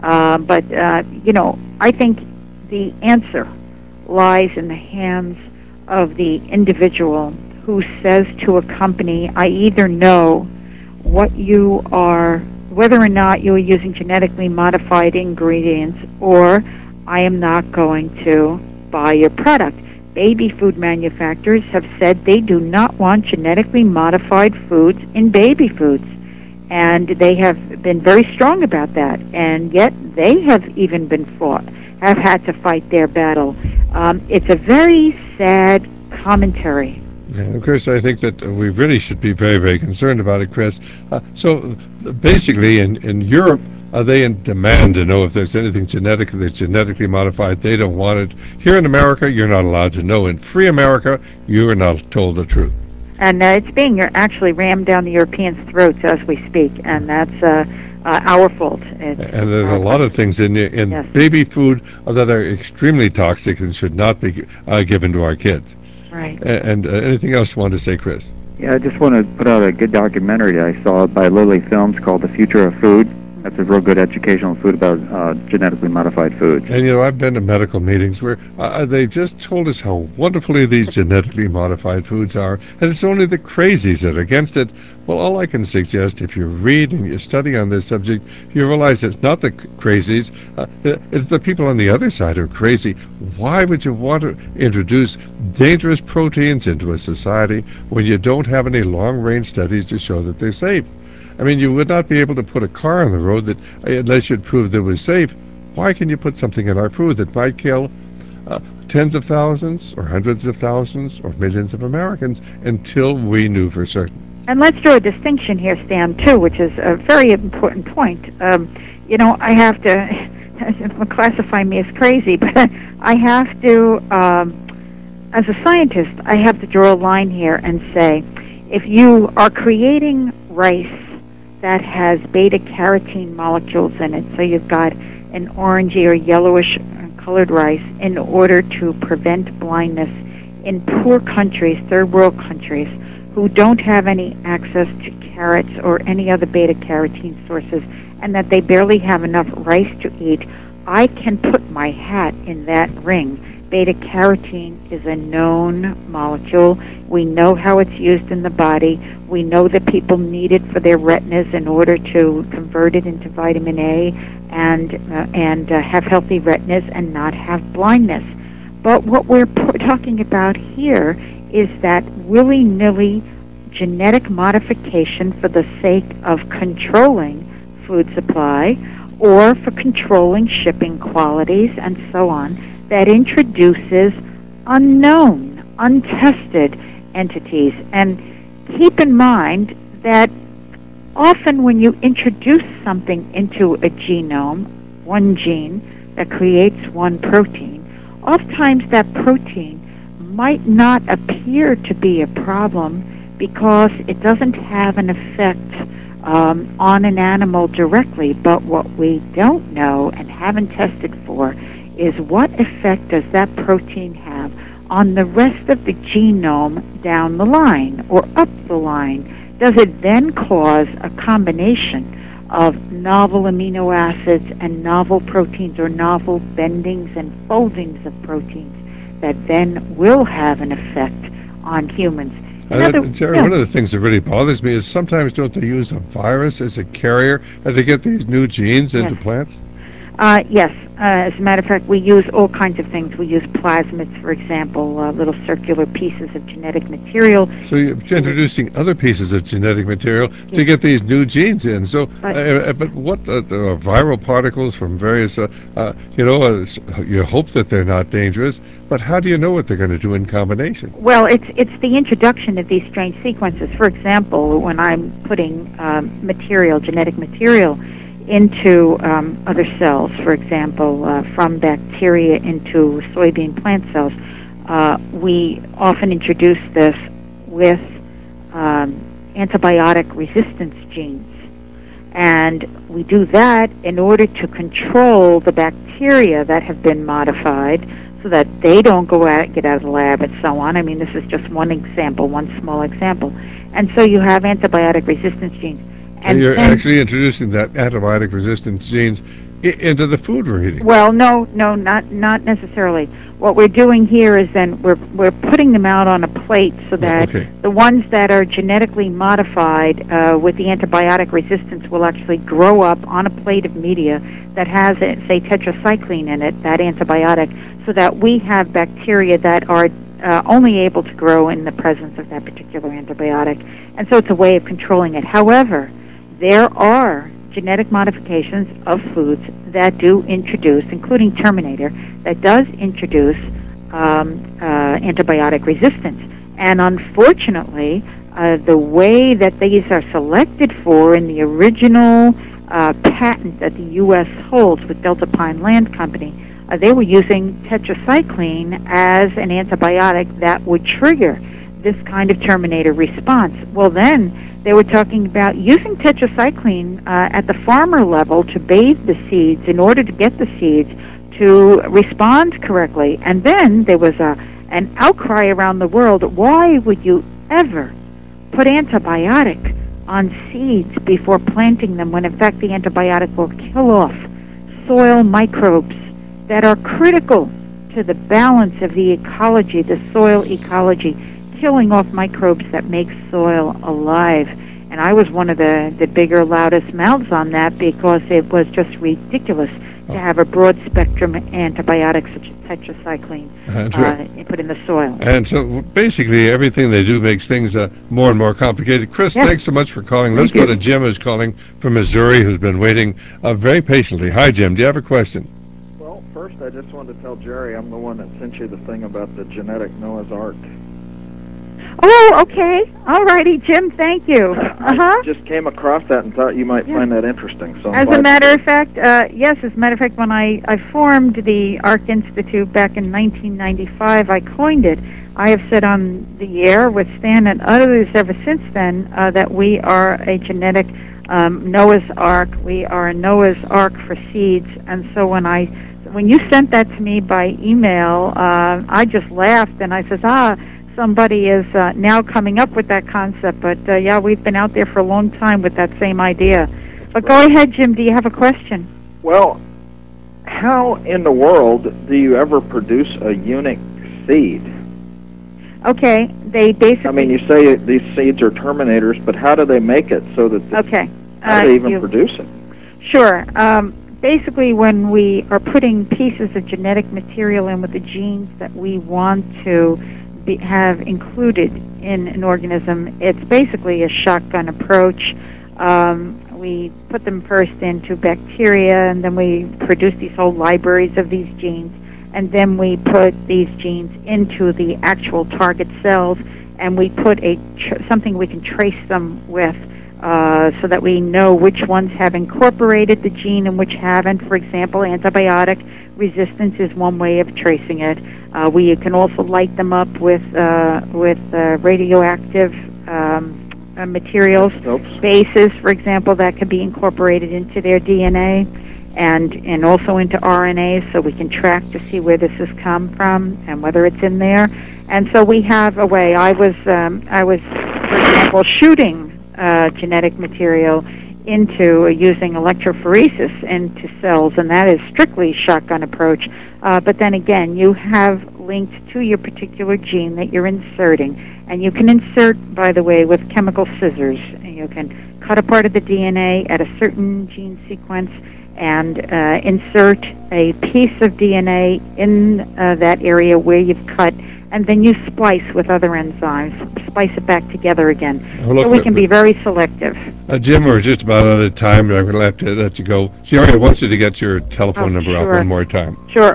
I think the answer lies in the hands of the individual who says to a company, I either know what you are, whether or not you are using genetically modified ingredients, or I am not going to buy your product. Baby food manufacturers have said they do not want genetically modified foods in baby foods. And they have been very strong about that. And yet they have even been have had to fight their battle. It's a very sad commentary. And of course, I think that we really should be very, very concerned about it, Chris. So basically, in Europe, are they in demand to know if there's anything that's genetically modified? They don't want it. Here in America, you're not allowed to know. In free America, you are not told the truth. And it's being actually rammed down the Europeans' throats as we speak, and that's our fault. And there's a lot of things in yes. baby food that are extremely toxic and should not be given to our kids. Right. And anything else you want to say, Chris? Yeah, I just want to put out a good documentary that I saw by Lily Films called The Future of Food. That's a real good educational food about genetically modified foods. And, I've been to medical meetings where they just told us how wonderfully these genetically modified foods are, and it's only the crazies that are against it. Well, all I can suggest, if you read and you study on this subject, you realize it's not the crazies, it's the people on the other side who are crazy. Why would you want to introduce dangerous proteins into a society when you don't have any long-range studies to show that they're safe? I mean, you would not be able to put a car on the road that unless you'd prove that it was safe. Why can you put something in our food that might kill tens of thousands or hundreds of thousands or millions of Americans until we knew for certain? And let's draw a distinction here, Stan, too, which is a very important point. I have to classify me as crazy, but I have to, as a scientist, I have to draw a line here and say, if you are creating rice that has beta-carotene molecules in it, so you've got an orangey or yellowish colored rice, in order to prevent blindness in poor countries, third world countries, who don't have any access to carrots or any other beta-carotene sources, and that they barely have enough rice to eat, I can put my hat in that ring. Beta-carotene is a known molecule. We know how it's used in the body. We know that people need it for their retinas in order to convert it into vitamin A and have healthy retinas and not have blindness. But what we're talking about here is that willy-nilly genetic modification for the sake of controlling food supply or for controlling shipping qualities and so on, that introduces unknown, untested entities. And keep in mind that often when you introduce something into a genome, one gene that creates one protein, oftentimes that protein might not appear to be a problem because it doesn't have an effect on an animal directly. But what we don't know and haven't tested for is what effect does that protein have on the rest of the genome down the line or up the line. Does it then cause a combination of novel amino acids and novel proteins or novel bendings and foldings of proteins that then will have an effect on humans. Jerry, one of the things that really bothers me is sometimes don't they use a virus as a carrier to get these new genes into plants? Yes. As a matter of fact, we use all kinds of things. We use plasmids, for example, little circular pieces of genetic material. So you're introducing other pieces of genetic material to get these new genes in. So, but what viral particles from various, you hope that they're not dangerous, but how do you know what they're going to do in combination? Well, it's the introduction of these strange sequences. For example, when I'm putting genetic material, into other cells, for example, from bacteria into soybean plant cells, we often introduce this with antibiotic resistance genes. And we do that in order to control the bacteria that have been modified so that they don't get out of the lab and so on. I mean, this is just one example, one small example. And so you have antibiotic resistance genes. And you're actually introducing that antibiotic resistance genes into the food we're eating. Well, no, not necessarily. What we're doing here is then we're putting them out on a plate so that the ones that are genetically modified with the antibiotic resistance will actually grow up on a plate of media that has, say, tetracycline in it, that antibiotic, so that we have bacteria that are only able to grow in the presence of that particular antibiotic. And so it's a way of controlling it. However, there are genetic modifications of foods that do introduce, including Terminator, that does introduce antibiotic resistance. And unfortunately, the way that these are selected for in the original patent that the U.S. holds with Delta Pine Land Company, they were using tetracycline as an antibiotic that would trigger this kind of Terminator response. Well, then they were talking about using tetracycline at the farmer level to bathe the seeds in order to get the seeds to respond correctly. And then there was an outcry around the world. Why would you ever put antibiotic on seeds before planting them when, in fact, the antibiotic will kill off soil microbes that are critical to the balance of the ecology, the soil ecology, killing off microbes that make soil alive. And I was one of the bigger, loudest mouths on that because it was just ridiculous to have a broad-spectrum antibiotic such as tetracycline put in the soil. And so basically everything they do makes things more and more complicated. Chris, thanks so much for calling. Let's go to Jim, who's calling from Missouri, who's been waiting very patiently. Hi, Jim. Do you have a question? Well, first I just wanted to tell Jerry I'm the one that sent you the thing about the genetic Noah's Ark. Oh, okay. All righty, Jim. Thank you. I just came across that and thought you might find that interesting. So as a matter of fact, when I formed the Ark Institute back in 1995, I coined it. I have said on the air with Stan and others ever since then that we are a genetic Noah's Ark. We are a Noah's Ark for seeds. And so when you sent that to me by email, I just laughed and I said, somebody is now coming up with that concept. But, we've been out there for a long time with that same idea. But go ahead, Jim. Do you have a question? Well, how in the world do you ever produce a unique seed? Okay, they basically... I mean, you say these seeds are terminators, but how do they make it so that... How do they even produce it? Sure. Basically, when we are putting pieces of genetic material in with the genes that we want to have included in an organism, it's basically a shotgun approach. We put them first into bacteria, and then we produce these whole libraries of these genes, and then we put these genes into the actual target cells, and we put something we can trace them with so that we know which ones have incorporated the gene and which haven't. For example, antibiotic resistance is one way of tracing it. We can also light them up with radioactive materials, bases, for example, that could be incorporated into their DNA and also into RNA, so we can track to see where this has come from and whether it's in there. And so we have a way. I was, for example, shooting genetic material into using electrophoresis into cells, and that is strictly shotgun approach. But then again, you have linked to your particular gene that you're inserting. And you can insert, by the way, with chemical scissors. You can cut a part of the DNA at a certain gene sequence and insert a piece of DNA in that area where you've cut, and then you splice with other enzymes, splice it back together again. So we can be very selective. Jim, we're just about out of time, but I'm going to have to let you go. Jerry wants you to get your telephone number out one more time. Sure,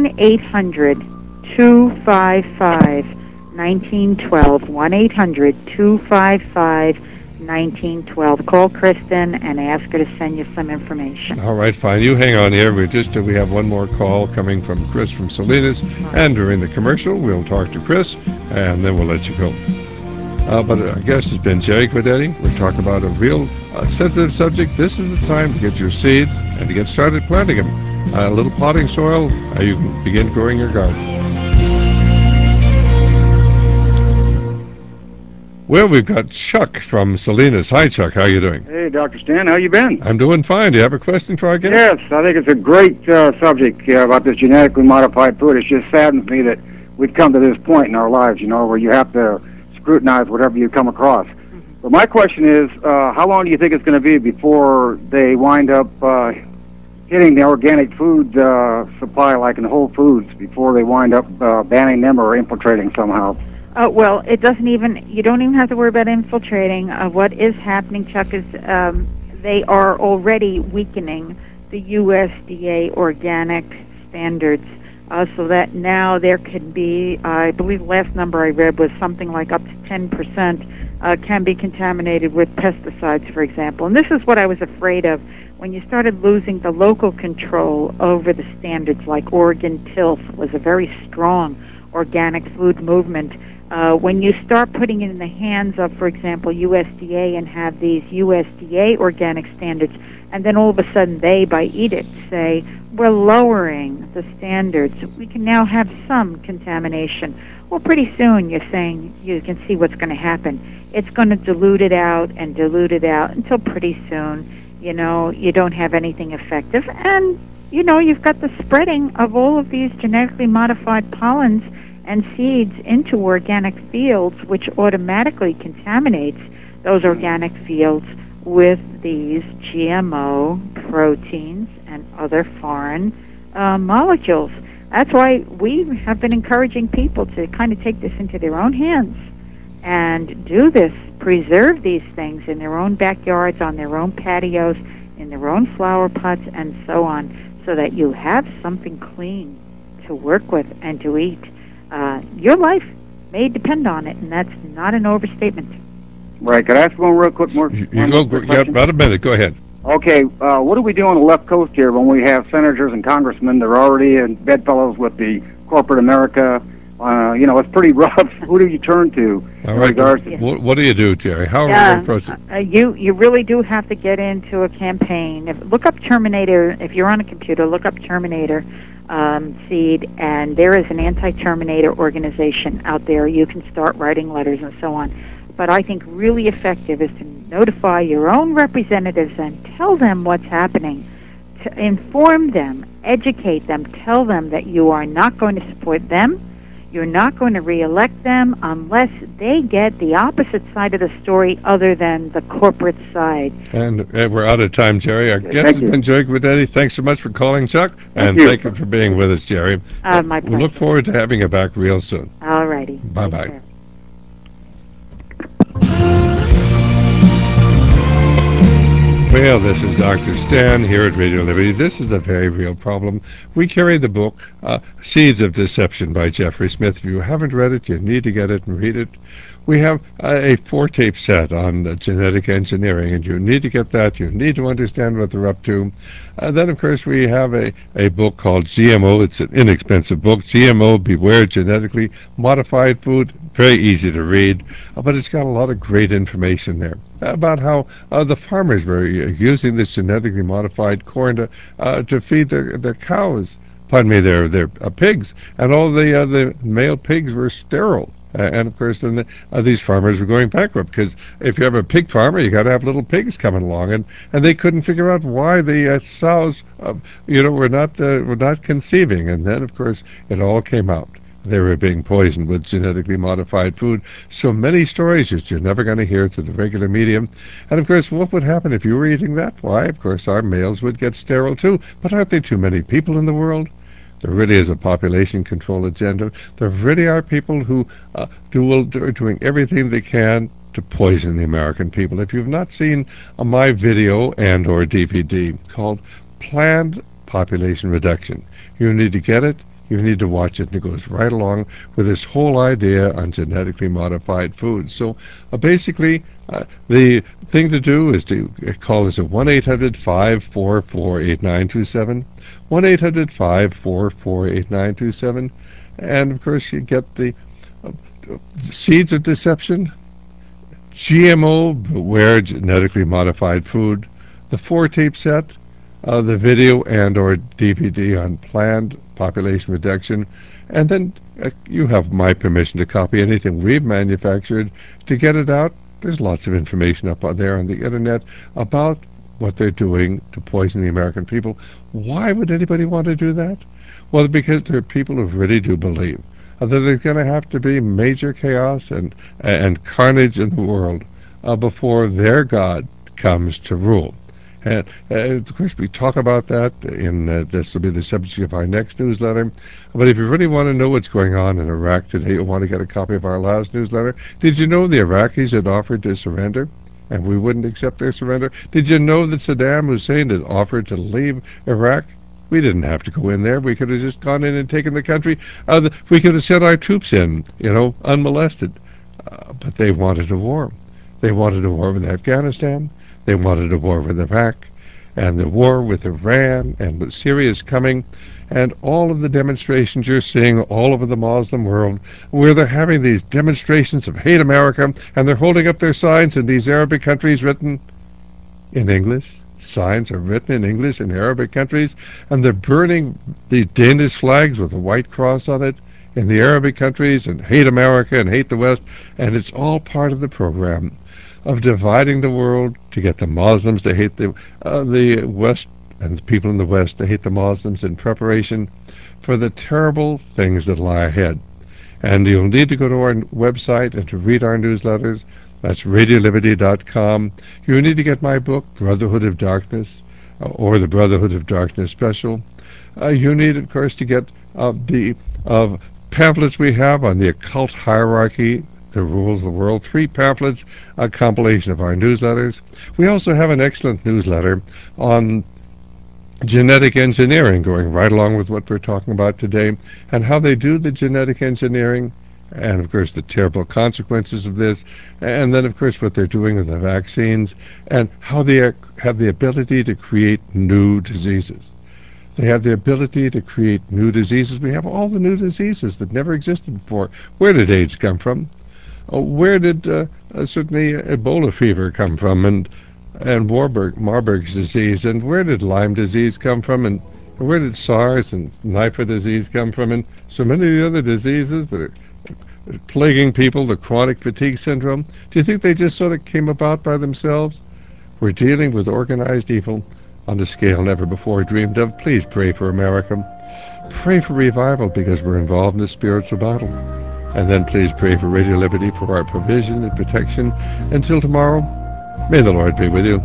1-800-255-1912, 1-800-255-1912. Call Kristen and ask her to send you some information. All right, fine. You hang on here. We have one more call coming from Chris from Salinas, and during the commercial, we'll talk to Chris, and then we'll let you go. But our guest has been Jerry Guidetti. We're talking about a real sensitive subject. This is the time to get your seeds and to get started planting them. A little potting soil, you can begin growing your garden. Well, we've got Chuck from Salinas. Hi, Chuck. How are you doing? Hey, Dr. Stan. How you been? I'm doing fine. Do you have a question for our guest? Yes, I think it's a great subject about this genetically modified food. It just saddens me that we've come to this point in our lives, where you have to scrutinize whatever you come across. But my question is, how long do you think it's going to be before they wind up hitting the organic food supply, like in Whole Foods, before they wind up banning them or infiltrating somehow? Well, you don't even have to worry about infiltrating. What is happening, Chuck, is they are already weakening the USDA organic standards, so that now there could be, I believe the last number I read was something like up to 10% can be contaminated with pesticides, for example. And this is what I was afraid of when you started losing the local control over the standards, like Oregon TILF was a very strong organic food movement. When you start putting it in the hands of, for example, USDA and have these USDA organic standards, and then all of a sudden they, by edict, say, we're lowering the standards, we can now have some contamination. Well, pretty soon you're saying you can see what's going to happen. It's going to dilute it out until pretty soon, you don't have anything effective. And, you've got the spreading of all of these genetically modified pollens and seeds into organic fields, which automatically contaminates those organic fields with these GMO proteins and other foreign molecules. That's why we have been encouraging people to kind of take this into their own hands and do this, preserve these things in their own backyards, on their own patios, in their own flower pots, and so on, so that you have something clean to work with and to eat. Your life may depend on it, and that's not an overstatement. Right. Could I ask one real quick more? About a minute. Go ahead. Okay. What do we do on the left coast here when we have senators and congressmen that are already in bedfellows with the corporate America? It's pretty rough. Who do you turn to? All right. What do you do, Jerry? How are we going to approach it? You really do have to get into a campaign. Look up Terminator. If you're on a computer, look up Terminator seed, and there is an anti-Terminator organization out there. You can start writing letters and so on. But I think really effective is to notify your own representatives and tell them what's happening, to inform them, educate them, tell them that you are not going to support them, you're not going to reelect them unless they get the opposite side of the story other than the corporate side. And we're out of time, Jerry. Our guest has been Jerry Guidetti. Thanks so much for calling, Chuck, and thank you for being with us, Jerry. My pleasure. We look forward to having you back real soon. All righty. Bye-bye. Well, this is Dr. Stan here at Radio Liberty. This is a very real problem. We carry the book, Seeds of Deception by Jeffrey Smith. If you haven't read it, you need to get it and read it. We have a 4-tape set on genetic engineering, and you need to get that. You need to understand what they're up to. Then, of course, we have a book called GMO. It's an inexpensive book, GMO, Beware Genetically Modified Food. Very easy to read, but it's got a lot of great information there about how the farmers were using this genetically modified corn to feed their cows. Pardon me, their pigs, and all the male pigs were sterile. And of course, then these farmers were going bankrupt, because if you have a pig farmer, you got to have little pigs coming along, and they couldn't figure out why the sows, were not conceiving. And then, of course, it all came out. they were being poisoned with genetically modified food. So many stories that you're never going to hear through the regular medium. And of course, what would happen if you were eating that? Why, of course, our males would get sterile too. But aren't there too many people in the world? There really is a population control agenda. There really are people who are doing everything they can to poison the American people. If you've not seen my video and or DVD called Planned Population Reduction, you need to get it. You need to watch it, and it goes right along with this whole idea on genetically modified foods. So basically, the thing to do is to call us at 1-800-544-8927, 1-800-544-8927, and of course you get the seeds of deception, GMO, beware genetically modified food, the 4-tape set, the video and or DVD on planned population reduction, and then you have my permission to copy anything we've manufactured to get it out. There's lots of information up there on the internet about what they're doing to poison the American people. Why would anybody want to do that? Well, because there are people who really do believe that there's going to have to be major chaos and carnage in the world before their God comes to rule. And of course, we talk about that in this will be the subject of our next newsletter. But if you really want to know what's going on in Iraq today, you want to get a copy of our last newsletter. Did you know the Iraqis had offered to surrender, and we wouldn't accept their surrender? Did you know that Saddam Hussein had offered to leave Iraq? We didn't have to go in there. We could have just gone in and taken the country. We could have sent our troops in, unmolested. But they wanted a war. They wanted a war with Afghanistan. They wanted a war with Iraq, and the war with Iran, and with Syria is coming, and all of the demonstrations you're seeing all over the Muslim world, where they're having these demonstrations of hate America, and they're holding up their signs in these Arabic countries written in English. Signs are written in English in Arabic countries, and they're burning these Danish flags with a white cross on it in the Arabic countries, and hate America and hate the West, and it's all part of the program of dividing the world to get the Muslims to hate the West, and the people in the West to hate the Muslims in preparation for the terrible things that lie ahead. And you'll need to go to our website and to read our newsletters. That's RadioLiberty.com. You need to get my book, Brotherhood of Darkness, or the Brotherhood of Darkness Special. You need, of course, to get the pamphlets we have on the occult hierarchy, the rules of the world, 3 pamphlets, a compilation of our newsletters. We also have an excellent newsletter on genetic engineering, going right along with what we're talking about today, and how they do the genetic engineering, and of course the terrible consequences of this, and then of course what they're doing with the vaccines, and how they have the ability to create new diseases. They have the ability to create new diseases. We have all the new diseases that never existed before. Where did AIDS come from? Where did certainly Ebola fever come from, and Marburg's disease, and where did Lyme disease come from, and where did SARS and Nipah disease come from, and so many of the other diseases that are plaguing people, the chronic fatigue syndrome? Do you think they just sort of came about by themselves? We're dealing with organized evil on a scale never before dreamed of. Please pray for America. Pray for revival, because we're involved in a spiritual battle. And then please pray for Radio Liberty for our provision and protection. Until tomorrow, may the Lord be with you.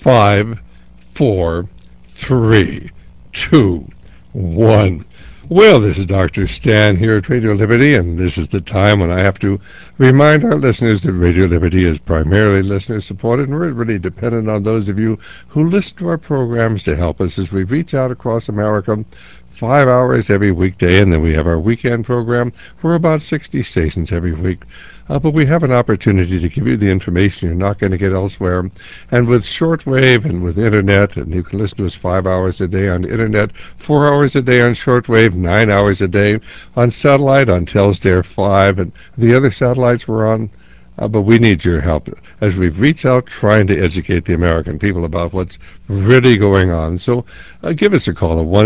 5, 4, 3, 2, 1. Well, this is Dr. Stan here at Radio Liberty, and this is the time when I have to remind our listeners that Radio Liberty is primarily listener-supported, and we're really dependent on those of you who listen to our programs to help us as we reach out across America 5 hours every weekday, and then we have our weekend program for about 60 stations every week. But we have an opportunity to give you the information you're not going to get elsewhere. And with shortwave and with Internet, and you can listen to us 5 hours a day on the Internet, 4 hours a day on shortwave, 9 hours a day on satellite, on Telstar 5, and the other satellites we're on. But we need your help as we've reached out trying to educate the American people about what's really going on. So give us a call at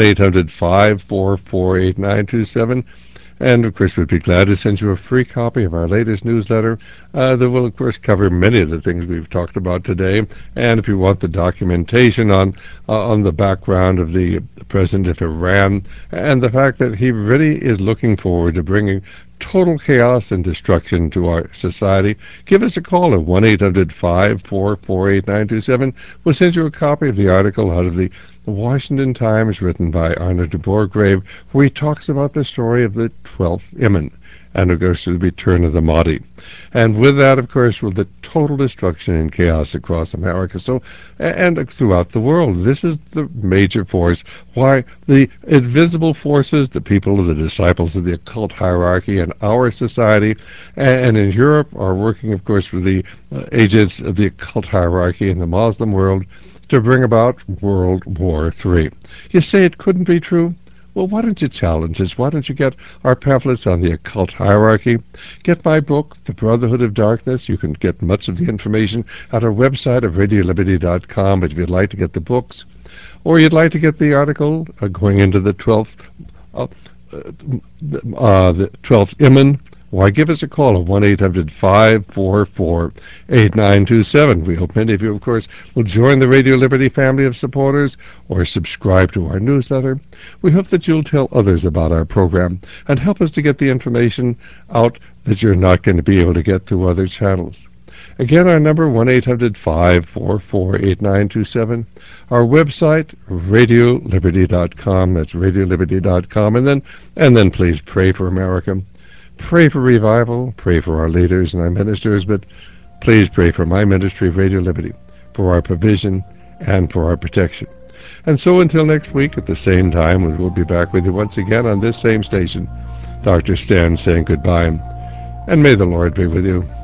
1-800-544-8927. And, of course, we'd be glad to send you a free copy of our latest newsletter that will, of course, cover many of the things we've talked about today. And if you want the documentation on the background of the president of Iran and the fact that he really is looking forward to bringing total chaos and destruction to our society, give us a call at 1-800-544-8927. We'll send you a copy of the article out of the Washington Times written by Arnold de Borgrave, where he talks about the story of the 12th Imam, and it goes to the return of the Mahdi. And with that, of course, with the total destruction and chaos across America, so and throughout the world, this is the major force why the invisible forces, the people, the disciples of the occult hierarchy in our society and in Europe are working, of course, with the agents of the occult hierarchy in the Muslim world to bring about World War III. You say it couldn't be true? Well, why don't you challenge us? Why don't you get our pamphlets on the occult hierarchy? Get my book, The Brotherhood of Darkness. You can get much of the information at our website of RadioLiberty.com, but if you'd like to get the books, or you'd like to get the article going into the 12th Imam, why, give us a call at 1-800-544-8927. We hope many of you, of course, will join the Radio Liberty family of supporters or subscribe to our newsletter. We hope that you'll tell others about our program and help us to get the information out that you're not going to be able to get through other channels. Again, our number, 1-800-544-8927. Our website, RadioLiberty.com. That's RadioLiberty.com. And then please pray for America. Pray for revival, pray for our leaders and our ministers, but please pray for my ministry of Radio Liberty, for our provision and for our protection. And so until next week at the same time, we'll be back with you once again on this same station. Dr. Stan saying goodbye, and may the Lord be with you.